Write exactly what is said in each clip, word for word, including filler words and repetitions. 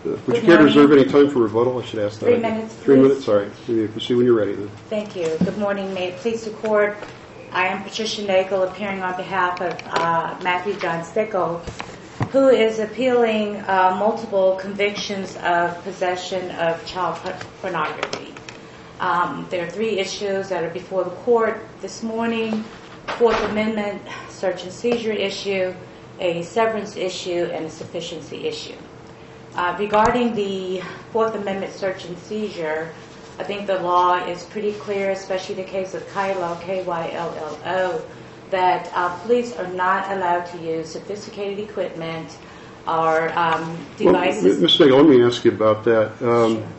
would you care to reserve any time for rebuttal? I should ask that. Three minutes, Three please. minutes, sorry. You may proceed when you're ready then. Thank you. Good morning. May it please the Court. I am Patricia Nagel, appearing on behalf of uh, Matthew John Stickle, who is appealing uh, multiple convictions of possession of child pornography. Um, there are three issues that are before the Court this morning: Fourth Amendment search and seizure issue, a severance issue, and a sufficiency issue. Uh, regarding the Fourth Amendment search and seizure, I think the law is pretty clear, especially the case of Kylo, K Y L L O, that uh, police are not allowed to use sophisticated equipment or um, devices. Well, Miz Nagel, let me ask you about that. Um, sure.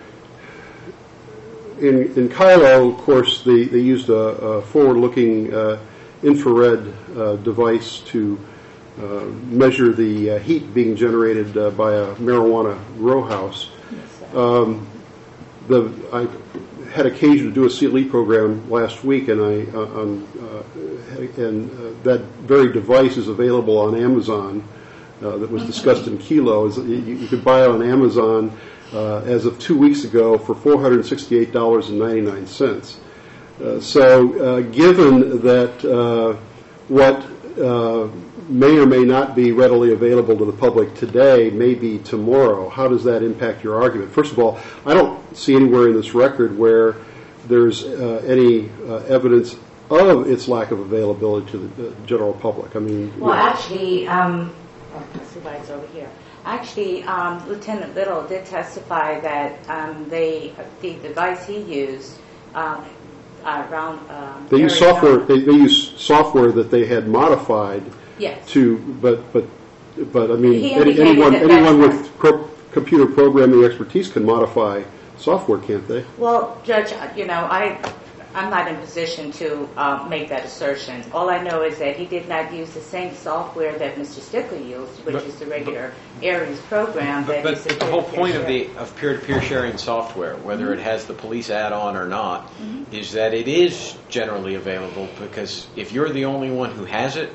In, in Kylo, of course, they, they used a, a forward-looking uh, infrared uh, device to uh, measure the uh, heat being generated uh, by a marijuana grow house. Yes, um, the, I had occasion to do a C L E program last week, and I uh, on, uh, and uh, that very device is available on Amazon. Uh, that was discussed in Kilo. Is you, you could buy it on Amazon uh, as of two weeks ago for four hundred sixty-eight dollars and ninety-nine cents. Uh, so, uh, given that uh, what uh, may or may not be readily available to the public today may be tomorrow, how does that impact your argument? First of all, I don't see anywhere in this record where there's uh, any uh, evidence of its lack of availability to the uh, general public. I mean, well, actually, um, oh, let's see why it's over here. Actually, um, Lieutenant Little did testify that um, they the device he used um, around um, they use software. They, they use software that they had modified. Yes. To but but but I mean He any, indicated anyone that anyone that's with pro- computer programming expertise can modify software, can't they? Well, Judge, you know, I I'm not in position to uh, make that assertion. All I know is that he did not use the same software that Mister Stickle used, which but, is the regular Aries program. But, that but, is but the whole point of the of peer-to-peer sharing software, whether mm-hmm. it has the police add-on or not, mm-hmm. is that it is generally available, because if you're the only one who has it,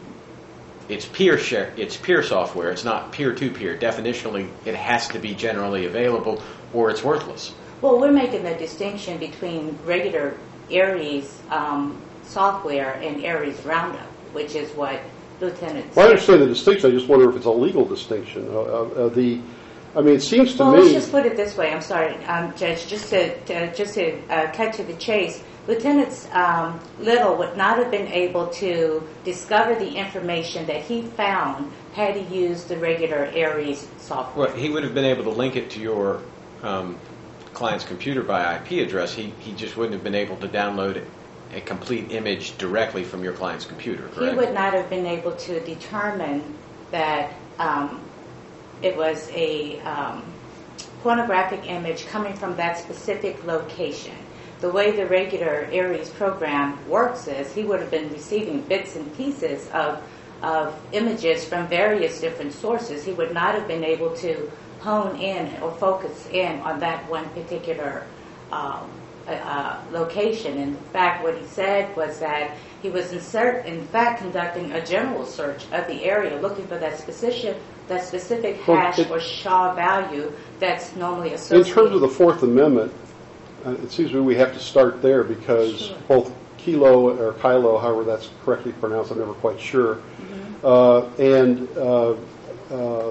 it's peer share. It's peer software. It's not peer-to-peer. Definitionally, it has to be generally available, or it's worthless. Well, we're making the distinction between regular Aries um, software and Aries Roundup, which is what Lieutenant. Well, I understand the distinction. I just wonder if it's a legal distinction. Uh, uh, the, I mean, it seems to well, me. Well, let's just put it this way. I'm sorry, um, Judge. Just to, to just to uh, cut to the chase. Lieutenant um, Little would not have been able to discover the information that he found had he used the regular Aries software. Well, he would have been able to link it to your um, client's computer by I P address. He he just wouldn't have been able to download a complete image directly from your client's computer, correct? He would not have been able to determine that um, it was a um, pornographic image coming from that specific location. The way the regular Aries program works is he would have been receiving bits and pieces of of images from various different sources. He would not have been able to hone in or focus in on that one particular um, uh, location. In fact, what he said was that he was insert, in fact conducting a general search of the area, looking for that specific that specific hash well, it, or S H A value that's normally associated. In terms of the Fourth Amendment, Uh, it seems to me we have to start there, because sure. both Kilo or Kylo, however that's correctly pronounced, I'm never quite sure, mm-hmm. uh, and uh, uh,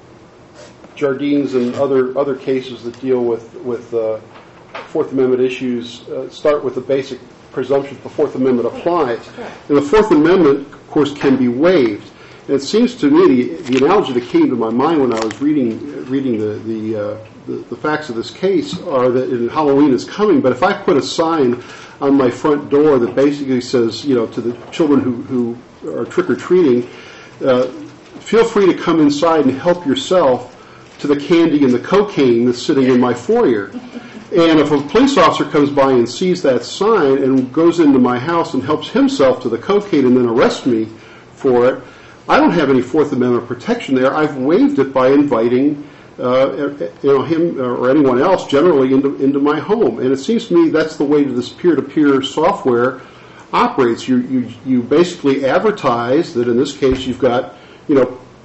Jardines and other other cases that deal with with uh, Fourth Amendment issues uh, start with the basic presumption that the Fourth Amendment applies. And the Fourth Amendment, of course, can be waived. And it seems to me the, the analogy that came to my mind when I was reading reading the the, uh, the the facts of this case are that in Halloween is coming. But if I put a sign on my front door that basically says, you know, to the children who, who are trick or treating, uh, feel free to come inside and help yourself to the candy and the cocaine that's sitting in my foyer. And if a police officer comes by and sees that sign and goes into my house and helps himself to the cocaine and then arrests me for it, I don't have any Fourth Amendment protection there. I've waived it by inviting uh, you know, him or anyone else generally into, into my home. And it seems to me that's the way that this peer-to-peer software operates. You, you, you basically advertise that in this case you've got, you know,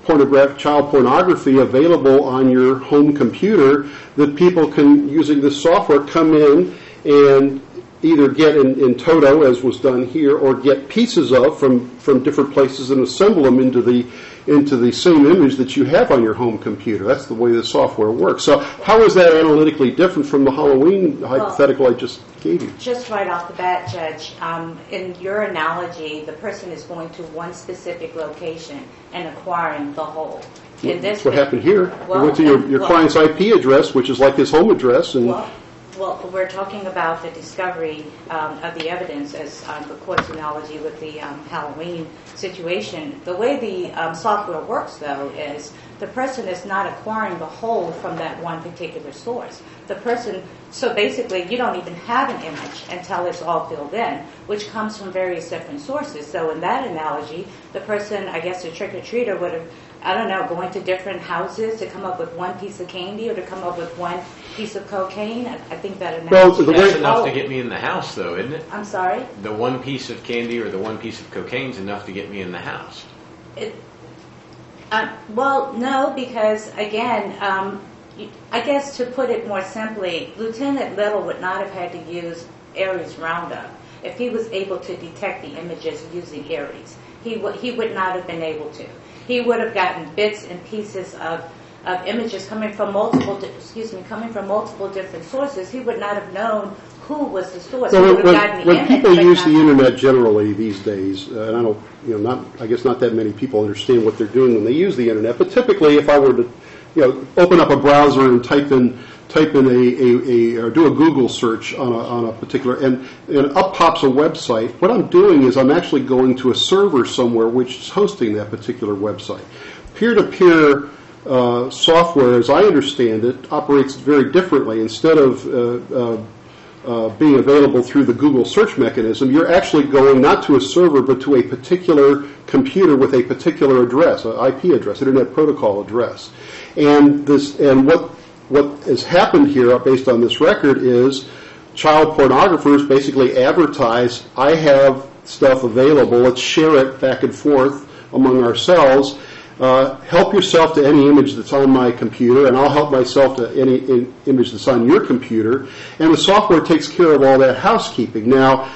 pornographic child pornography available on your home computer that people can, using this software, come in and either get in, in toto, as was done here, or get pieces of from, from different places and assemble them into the into the same image that you have on your home computer. That's the way the software works. So how is that analytically different from the Halloween well, hypothetical I just gave you? Just right off the bat, Judge, um, in your analogy, the person is going to one specific location and acquiring the whole. In Well, this that's what happened here. Well, you went to your, your well, client's I P address, which is like his home address, and well, Well, we're talking about the discovery um, of the evidence as um, the court's analogy with the um, Halloween situation. The way the um, software works, though, is the person is not acquiring the whole from that one particular source. The person, so basically you don't even have an image until it's all filled in, which comes from various different sources. So in that analogy, the person, I guess the trick-or-treater would have, I don't know, going to different houses to come up with one piece of candy or to come up with one piece of cocaine. I, I think that analogy. Well, the That's way- enough oh, to get me in the house, though, isn't it? I'm sorry? The one piece of candy or the one piece of cocaine is enough to get me in the house. It, uh, well, no, because again, um, I guess to put it more simply, Lieutenant Little would not have had to use Ares Roundup if he was able to detect the images using Ares. He, w- he would not have been able to. He would have gotten bits and pieces of, of images coming from multiple, di- excuse me, coming from multiple different sources. He would not have known who was the source. Well, he when, would have gotten the when image, people but use not- the internet generally these days, uh, and I don't, you know, not, I guess not that many people understand what they're doing when they use the internet. But typically, if I were to, you know, open up a browser and type in, type in a, a, a or do a Google search on a, on a particular, and, and up pops a website. What I'm doing is I'm actually going to a server somewhere which is hosting that particular website. Peer-to-peer uh, software, as I understand it, operates very differently. Instead of uh, uh, uh, being available through the Google search mechanism, you're actually going not to a server but to a particular computer with a particular address, an I P address, Internet Protocol address. And this, and what what has happened here, based on this record, is child pornographers basically advertise, I have stuff available, let's share it back and forth among ourselves. Uh, help yourself to any image that's on my computer, and I'll help myself to any in, image that's on your computer. And the software takes care of all that housekeeping. Now,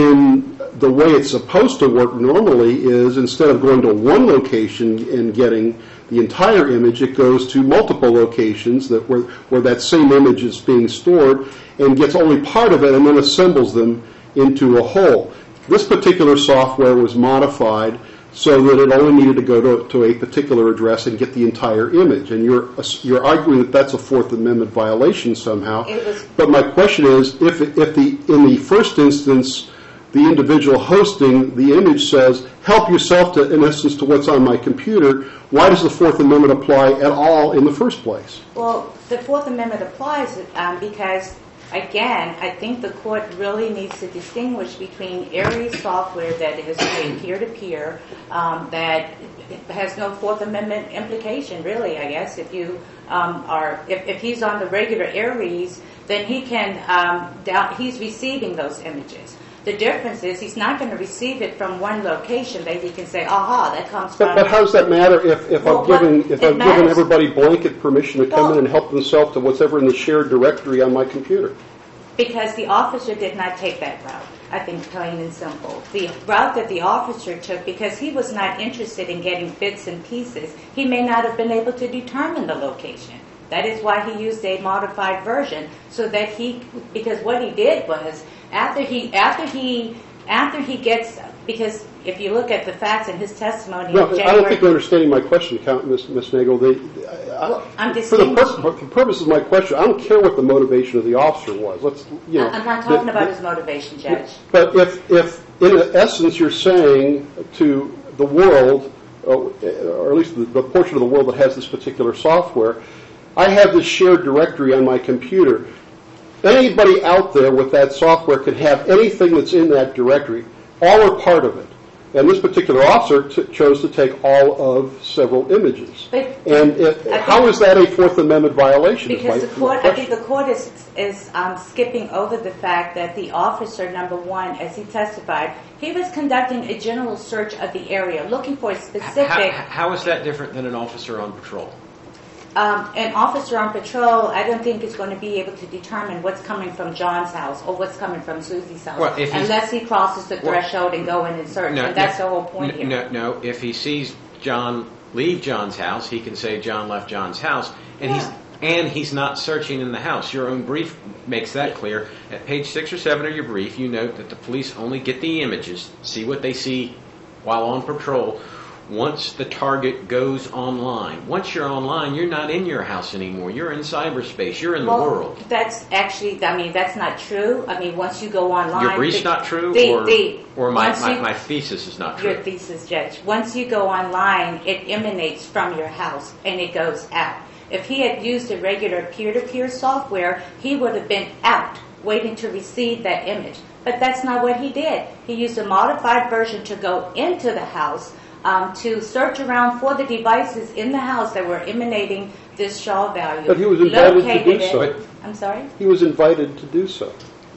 in the way it's supposed to work normally is instead of going to one location and getting the entire image, it goes to multiple locations that where, where that same image is being stored and gets only part of it and then assembles them into a whole. This particular software was modified so that it only needed to go to, to a particular address and get the entire image. And you're you're arguing that that's a Fourth Amendment violation somehow. It was- But my question is, if if the in the first instance, the individual hosting the image says, help yourself to, in essence, to what's on my computer, why does the Fourth Amendment apply at all in the first place? Well, the Fourth Amendment applies um, because, again, I think the court really needs to distinguish between Ares software that is a peer-to-peer um, that has no Fourth Amendment implication, really, I guess. If you um, are, if, if he's on the regular Ares, then he can, um, down, he's receiving those images. The difference is he's not going to receive it from one location that he can say, aha, that comes from... But, but how does that matter if, if Well, I'm giving if it I've given matters. everybody blanket permission to come Well- in and help themselves to whatever in the shared directory on my computer? Because the officer did not take that route, I think, plain and simple. The route that the officer took, because he was not interested in getting bits and pieces, he may not have been able to determine the location. That is why he used a modified version, so that he, because what he did was, after he, after he, after he gets, because if you look at the facts in his testimony, No, in I don't think you're January, understanding my question, Count, Miz Miz Nagel. They, I, Well, I'm for the, purpose, distinguishing. for the purpose of my question, I don't care what the motivation of the officer was. Let's, you know, I'm not talking the- about the- his motivation, Judge. But if, if in essence you're saying to the world, or at least the, the portion of the world that has this particular software, I have this shared directory on my computer. Anybody out there with that software could have anything that's in that directory, all or part of it. And this particular officer t- chose to take all of several images. But and it, how is that a Fourth Amendment violation? Because my, the court, I think the court is is um, skipping over the fact that the officer, number one, as he testified, he was conducting a general search of the area, looking for a specific. How, how is that different than an officer on patrol? Um, an officer on patrol, I don't think is going to be able to determine what's coming from John's house or what's coming from Susie's house, well, unless he crosses the threshold well, and go in and search. No, and that's no, the whole point no, here. No, no. If he sees John leave John's house, he can say John left John's house, and yeah. he's and he's not searching in the house. Your own brief makes that clear. At page six or seven of your brief, you note that the police only get the images, see what they see while on patrol. Once the target goes online. Once you're online, you're not in your house anymore. You're in cyberspace. You're in well, the world. That's actually, I mean, that's not true. I mean, once you go online... Your brief's the, not true? The, or the, or my, my, you, my thesis is not true? Your thesis, Judge. Once you go online, it emanates from your house and it goes out. If he had used a regular peer-to-peer software, he would have been out waiting to receive that image. But that's not what he did. He used a modified version to go into the house Um, to search around for the devices in the house that were emanating this Shaw value. But he was invited to do so. It, I'm sorry? He was invited to do so.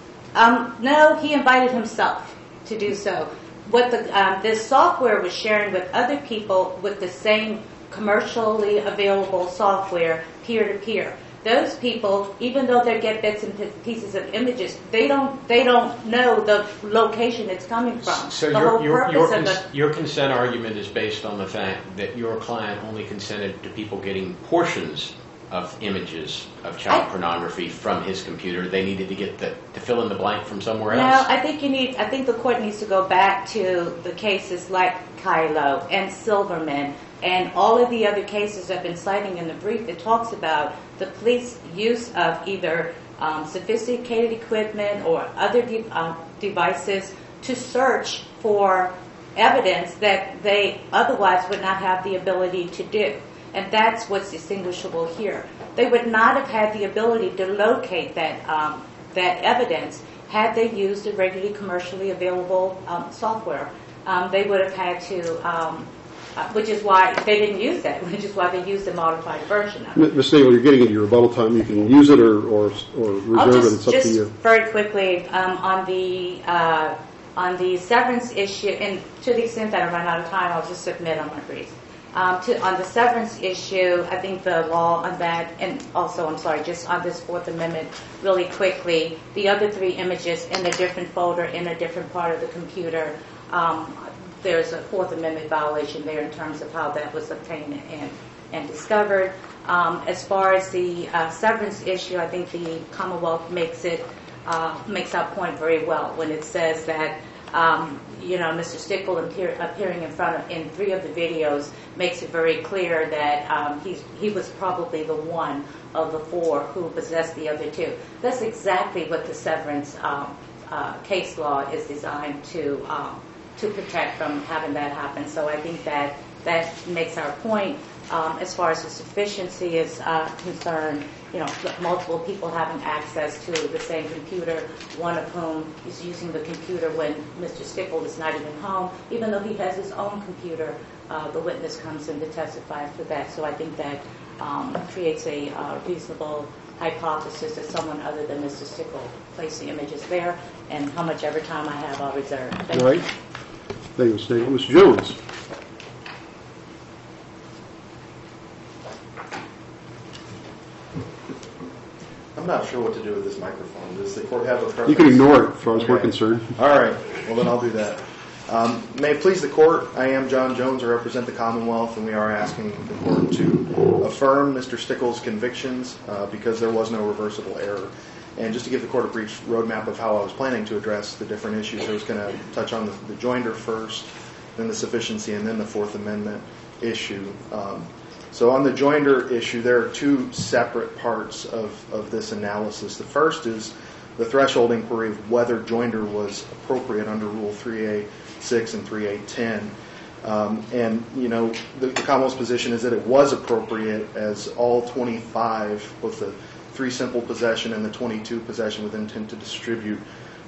Um, no, he invited himself to do so. What the um, this software was sharing with other people with the same commercially available software, peer-to-peer. Those people, even though they get bits and pieces of images, they don't they don't know the location it's coming from. So the your whole your your, purpose cons- of the, your consent argument is based on the fact that your client only consented to people getting portions of images of child I, pornography from his computer. They needed to get the to fill in the blank from somewhere else. No, I think you need. I think the court needs to go back to the cases like Kylo and Silverman and all of the other cases I've been citing in the brief that talks about the police use of either um, sophisticated equipment or other de- uh, devices to search for evidence that they otherwise would not have the ability to do. And that's what's distinguishable here. They would not have had the ability to locate that um, that evidence had they used the regularly commercially available um, software. Um, they would have had to... Um, Uh, which is why they didn't use that, which is why they used the modified version of it. Miz Nagel, you're getting into your rebuttal time. You can use it or, or, or reserve just, it. It's up just to you. Very quickly, um, on the uh, on the severance issue, and to the extent that I run out of time, I'll just submit on my brief. Um, to, on the severance issue, I think the law on that, and also, I'm sorry, just on this Fourth Amendment, really quickly, the other three images in a different folder, in a different part of the computer, um, there's a Fourth Amendment violation there in terms of how that was obtained and, and discovered. Um, as far as the uh, severance issue, I think the Commonwealth makes it uh, makes that point very well when it says that um, you know Mister Stickle appear, appearing in front of in three of the videos makes it very clear that um, he's he was probably the one of the four who possessed the other two. That's exactly what the severance um, uh, case law is designed to. Um, to protect from having that happen. So I think that that makes our point. Um, as far as the sufficiency is uh, concerned, you know, multiple people having access to the same computer, one of whom is using the computer when Mister Stickle is not even home, even though he has his own computer, uh, the witness comes in to testify for that. So I think that um, creates a uh, reasonable hypothesis that someone other than Mister Stickle placed the images there, and how much ever time I have, I'll reserve. Thank All right. you. Thank you, Mister Nagel. Mister Jones. I'm not sure what to do with this microphone. Does the court have a preference? You can ignore it as far as okay. we're concerned. All right. Well, then I'll do that. Um, may it please the court, I am John Jones. I represent the Commonwealth, and we are asking the court to affirm Mister Stickle's convictions uh, because there was no reversible error. And just to give the court a brief roadmap of how I was planning to address the different issues, I was going to touch on the, the joinder first, then the sufficiency, and then the Fourth Amendment issue. Um, so on the joinder issue, there are two separate parts of, of this analysis. The first is the threshold inquiry of whether joinder was appropriate under Rule three A six and three A ten. Um, and, you know, the, the Commonwealth's position is that it was appropriate as all twenty-five, both the three simple possession and the twenty-two possession with intent to distribute,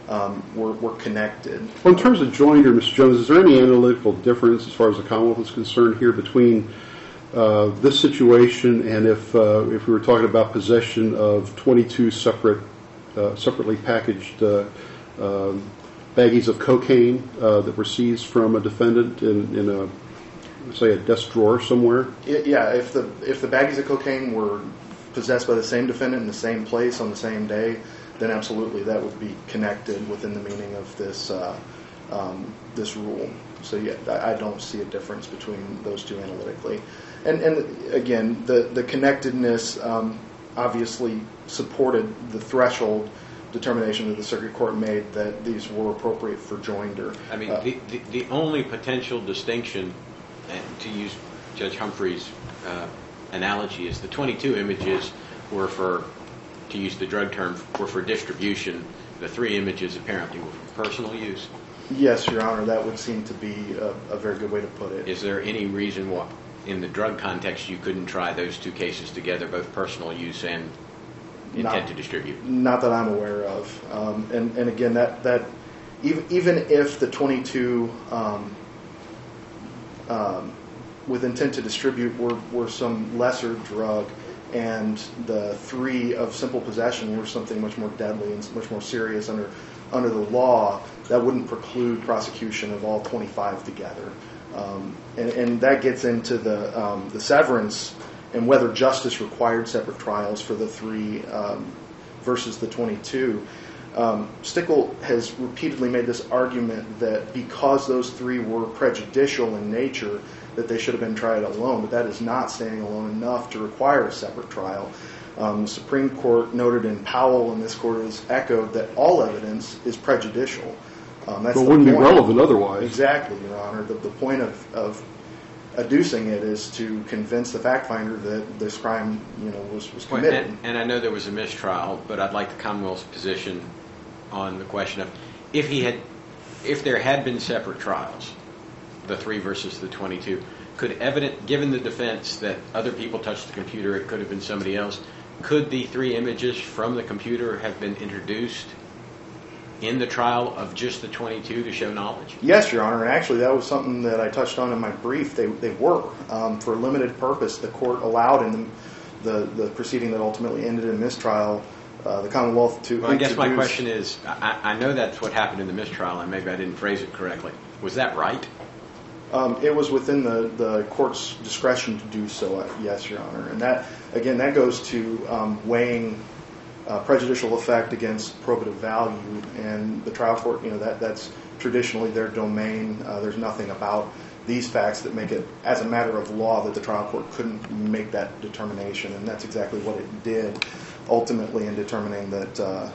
um, were, were connected. Well, in terms of joinder, Mister Jones, is there any analytical difference as far as the Commonwealth is concerned here between uh, this situation and if uh, if we were talking about possession of twenty-two separate, uh, separately packaged uh, um, baggies of cocaine uh, that were seized from a defendant in, in a, say, a desk drawer somewhere? It, yeah, if the if the baggies of cocaine were possessed by the same defendant in the same place on the same day, then absolutely that would be connected within the meaning of this uh, um, this rule. So yeah, I, I don't see a difference between those two analytically. And and again, the the connectedness um, obviously supported the threshold determination that the circuit court made that these were appropriate for joinder. I mean, uh, the, the the only potential distinction, and to use Judge Humphrey's uh, analogy, is the twenty-two images were for, to use the drug term, were for distribution. The three images apparently were for personal use. Yes, Your Honor, that would seem to be a, a very good way to put it. Is there any reason why, in the drug context, you couldn't try those two cases together, both personal use and intent Not- to distribute? Not that I'm aware of. Um, and, and again, that, that even, even if the twenty-two um, um, with intent to distribute were, were some lesser drug, and the three of simple possession were something much more deadly and much more serious under under the law, that wouldn't preclude prosecution of all twenty-five together. Um, and, and that gets into the um, the severance and whether justice required separate trials for the three um, versus the twenty-two. Um, Stickle has repeatedly made this argument that because those three were prejudicial in nature, that they should have been tried alone, but that is not standing alone enough to require a separate trial. Um, the Supreme Court noted in Powell, and this court has echoed, that all evidence is prejudicial. Um, that's But it the wouldn't be point. relevant otherwise. Exactly, Your Honor. The, the point of, of adducing it is to convince the fact finder that this crime, you know, was, was Well, committed. and, and I know there was a mistrial, but I'd like the Commonwealth's position on the question of if he had, if there had been separate trials, the three versus the twenty-two, could evident, given the defense that other people touched the computer, it could have been somebody else, could the three images from the computer have been introduced in the trial of just the twenty-two to show knowledge? Yes, Your Honor, and actually that was something that I touched on in my brief. They they were. Um, for a limited purpose, the court allowed in the, the, the proceeding that ultimately ended in mistrial, uh, the Commonwealth to Well, I guess my introduce- question is, I, I know that's what happened in the mistrial, and maybe I didn't phrase it correctly. Was that right? Um, it was within the, the court's discretion to do so, uh, yes, Your Honor. And that, again, that goes to um, weighing uh, prejudicial effect against probative value. And the trial court, you know, that that's traditionally their domain. Uh, there's nothing about these facts that make it, as a matter of law, that the trial court couldn't make that determination. And that's exactly what it did, ultimately, in determining that uh,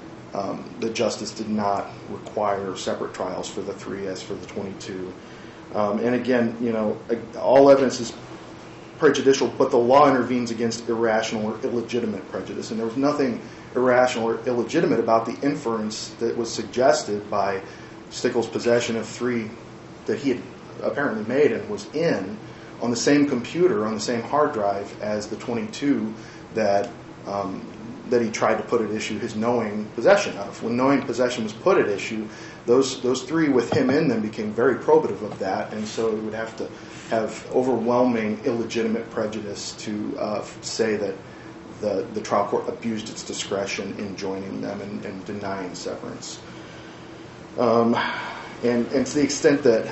um, the justice did not require separate trials for the three as for the twenty-two. Um, and again, you know, all evidence is prejudicial, but the law intervenes against irrational or illegitimate prejudice. And there was nothing irrational or illegitimate about the inference that was suggested by Stickle's possession of three that he had apparently made and was in on the same computer, on the same hard drive as the twenty-two that um, that he tried to put at issue his knowing possession of. When knowing possession was put at issue, those those three with him in them became very probative of that, and so it would have to have overwhelming illegitimate prejudice to uh, say that the, the trial court abused its discretion in joining them and, and denying severance. Um, and, and to the extent that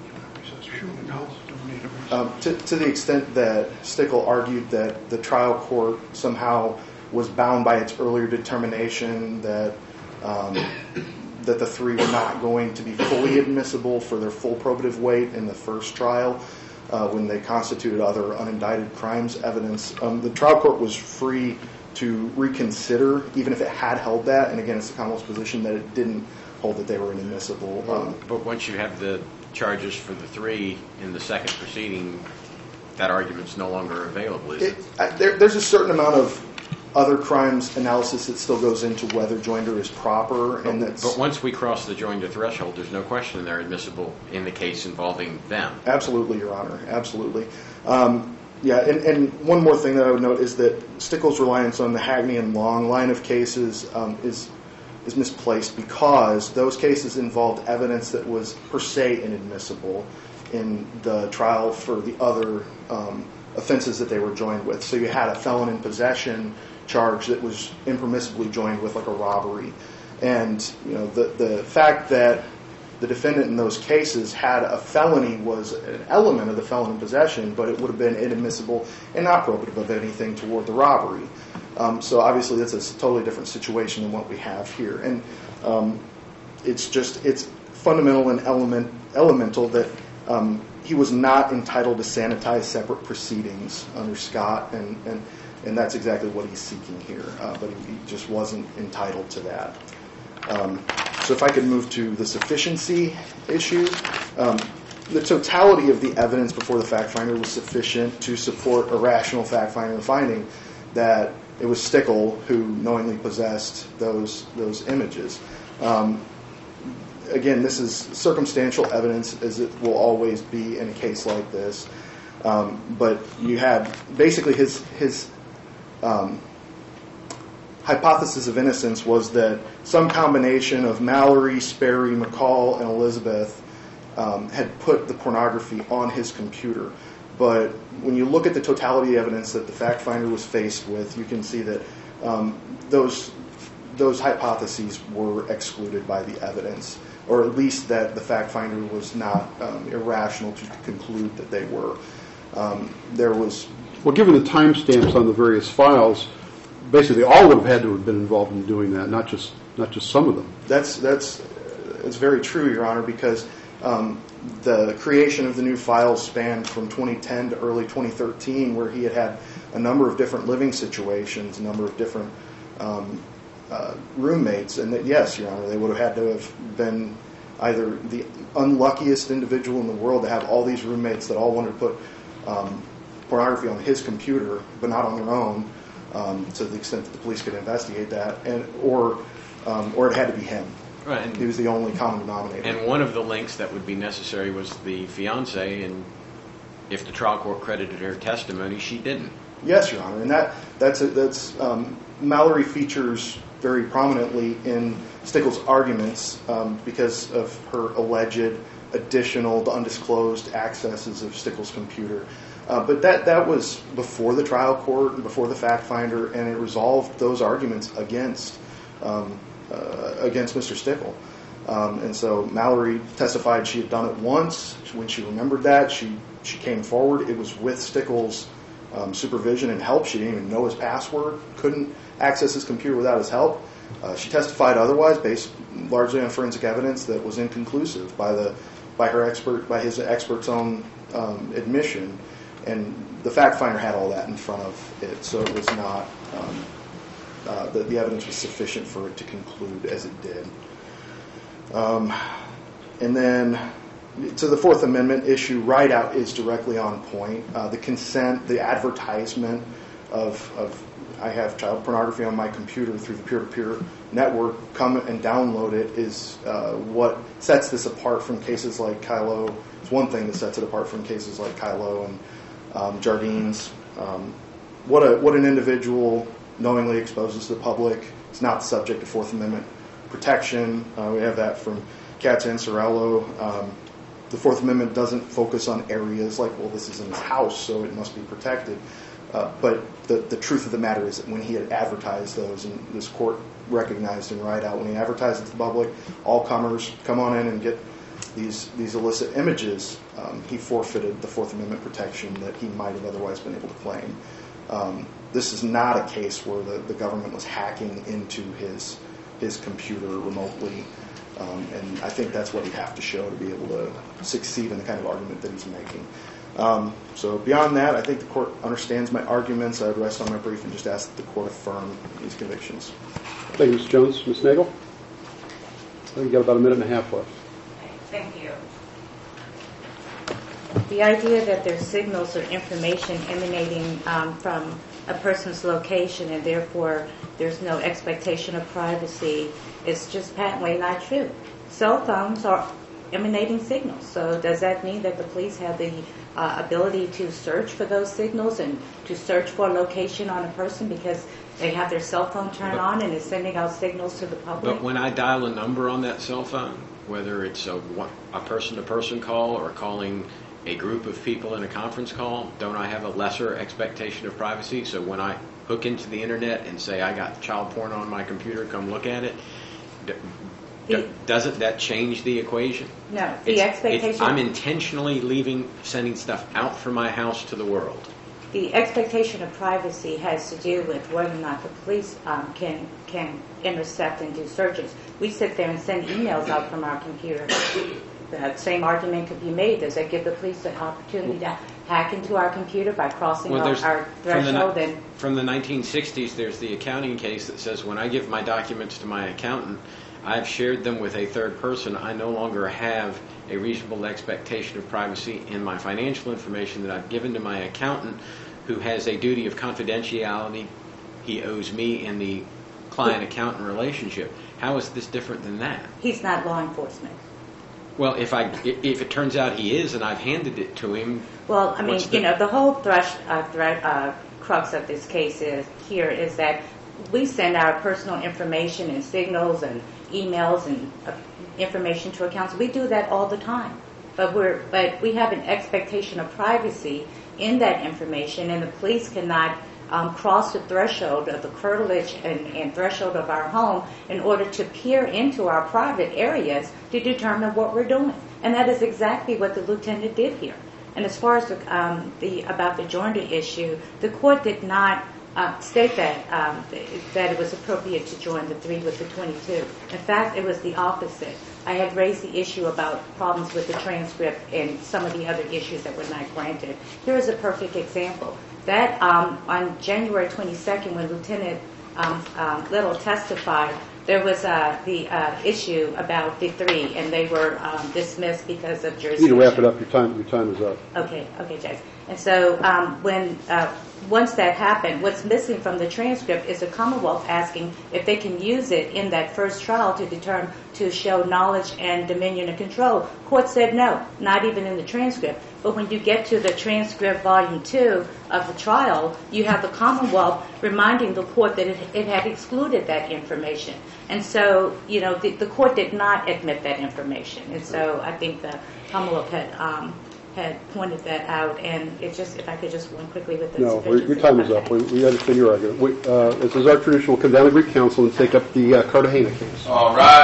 um, to, to the extent that Stickle argued that the trial court somehow was bound by its earlier determination that um, that the three were not going to be fully admissible for their full probative weight in the first trial uh, when they constituted other unindicted crimes evidence. Um, the trial court was free to reconsider, even if it had held that. And again, it's the Commonwealth's position that it didn't hold that they were inadmissible. Um, But once you have the charges for the three in the second proceeding, that argument's no longer available, is it? it I, there, there's a certain amount of other crimes analysis that still goes into whether joinder is proper, and that's But once we cross the joinder threshold, there's no question they're admissible in the case involving them. absolutely, Your Honor, absolutely. Um, yeah, and, and one more thing that I would note is that Stickle's reliance on the Hagney and Long line of cases um, is is misplaced because those cases involved evidence that was per se inadmissible in the trial for the other um, offenses that they were joined with. So you had a felon in possession charge that was impermissibly joined with, like a robbery. And you know the the fact that the defendant in those cases had a felony was an element of the felon in possession, but it would have been inadmissible and not probative of anything toward the robbery. Um, so obviously that's a totally different situation than what we have here. And um, it's just, it's fundamental and element, elemental that um, he was not entitled to sanitize separate proceedings under Scott, and, and, and that's exactly what he's seeking here. Uh, but he, he just wasn't entitled to that. Um, so if I could move to the sufficiency issue. Um, the totality of the evidence before the fact finder was sufficient to support a rational fact finder finding that it was Stickle who knowingly possessed those those images. Um, again, this is circumstantial evidence, as it will always be in a case like this. Um, but you had basically his his um, hypothesis of innocence was that some combination of Mallory, Sperry, McCall, and Elizabeth um, had put the pornography on his computer. But when you look at the totality of evidence that the fact finder was faced with, you can see that um, those those hypotheses were excluded by the evidence, or at least that the fact finder was not um, irrational to conclude that they were. Um, there was Well, given the timestamps on the various files, basically all of them had to have been involved in doing that, not just not just some of them. That's that's it's very true, Your Honor, because um, the creation of the new files spanned from twenty ten to early twenty thirteen, where he had had a number of different living situations, a number of different um, uh, roommates, and that, yes, Your Honor, they would have had to have been either the unluckiest individual in the world to have all these roommates that all wanted to put um, pornography on his computer, but not on their own, um, to the extent that the police could investigate that, and or um, or it had to be him. Right, and He was the only common denominator. And one of the links that would be necessary was the fiancée, and if the trial court credited her testimony, she didn't. Yes, Your Honor, and that that's a, that's um, Mallory features very prominently in Stickle's arguments um, because of her alleged additional, undisclosed accesses of Stickle's computer. Uh, but that that was before the trial court and before the fact finder, and it resolved those arguments against um, uh, against Mister Stickle. Um, and so Mallory testified she had done it once. When she remembered that, she she came forward. It was with Stickle's um, supervision and help. She didn't even know his password, couldn't access his computer without his help. Uh, she testified otherwise, based largely on forensic evidence that was inconclusive by the by her expert by his expert's own um, admission. And the fact finder had all that in front of it, so it was not um, uh, the, the evidence was sufficient for it to conclude as it did. Um, and then to the Fourth Amendment issue, Rideout is directly on point. Uh, the consent, the advertisement of, of I have child pornography on my computer through the peer-to-peer network, come and download it, is uh, what sets this apart from cases like Kylo. It's one thing that sets it apart from cases like Kylo and um, Jardines. Um, what a what an individual knowingly exposes to the public is not subject to Fourth Amendment protection. Uh, we have that from Katz and Sorello. Um, the Fourth Amendment doesn't focus on areas like, well, this is in his house, so it must be protected. Uh, but the, the truth of the matter is that when he had advertised those, and this court recognized in Rideout, when he advertised it to the public, all comers come on in and get these these illicit images, um, he forfeited the Fourth Amendment protection that he might have otherwise been able to claim. Um, this is not a case where the, the government was hacking into his his computer remotely, um, and I think that's what he'd have to show to be able to succeed in the kind of argument that he's making. Um, so beyond that, I think the court understands my arguments. I would rest on my brief and just ask that the court affirm these convictions. Thank you, Miz Jones. Miz Nagel? I think you've got about a minute and a half left. Thank you. The idea that there's signals or information emanating um, from a person's location and therefore there's no expectation of privacy is just patently not true. Cell phones are emanating signals. So does that mean that the police have the uh, ability to search for those signals and to search for a location on a person because they have their cell phone turned on and is sending out signals to the public? But when I dial a number on that cell phone, whether it's a, one- a person-to-person call or calling a group of people in a conference call, don't I have a lesser expectation of privacy? So when I hook into the internet and say I got child porn on my computer, come look at it, d- d- doesn't that change the equation? No, the It's- expectation. it's- I'm intentionally leaving, sending stuff out from my house to the world. The expectation of privacy has to do with whether or not the police um, can can intercept and do searches. We sit there and send emails out from our computer. The same argument could be made. Does that give the police an opportunity to hack into our computer by crossing Well, our, there's our from the, threshold? ni- And from the nineteen sixties, there's the accounting case that says when I give my documents to my accountant, I've shared them with a third person. I no longer have a reasonable expectation of privacy in my financial information that I've given to my accountant, who has a duty of confidentiality he owes me in the client-accountant relationship. How is this different than that? he's not law enforcement. Well, if I if it turns out he is and I've handed it to him, Well, I mean, What's the- you know, the whole thresh, uh, threat, uh, crux of this case is here is that we send our personal information and signals and emails and uh, information to accounts. We do that all the time, but we're but we have an expectation of privacy in that information, and the police cannot um, cross the threshold of the curtilage and, and threshold of our home in order to peer into our private areas to determine what we're doing. And that is exactly what the lieutenant did here. And as far as the, um, the about the joinder issue, the court did not uh, state that um, that it was appropriate to join the three with the twenty-two. In fact, it was the opposite. I had raised the issue about problems with the transcript and some of the other issues that were not granted. Here is a perfect example. That um, on January twenty-second, when Lieutenant um, um, Little testified, there was uh, the uh, issue about the three, and they were um, dismissed because of jurisdiction. You need to wrap it up. Your time, your time is up. Okay, okay, Judge. And so um, when uh, once that happened, what's missing from the transcript is the Commonwealth asking if they can use it in that first trial to determine to show knowledge and dominion and control. Court said no, not even in the transcript. But when you get to the transcript volume two of the trial, you have the Commonwealth reminding the court that it, it had excluded that information. And so, you know, the, the court did not admit that information. And so I think the Commonwealth had um, had pointed that out. And it just, if I could just one quickly with the No, we're- your sufficiency. time is up. We, we understand your argument. We, uh, as is our tradition, we'll come down to Greek Council and take up the uh, Cartagena case. All right.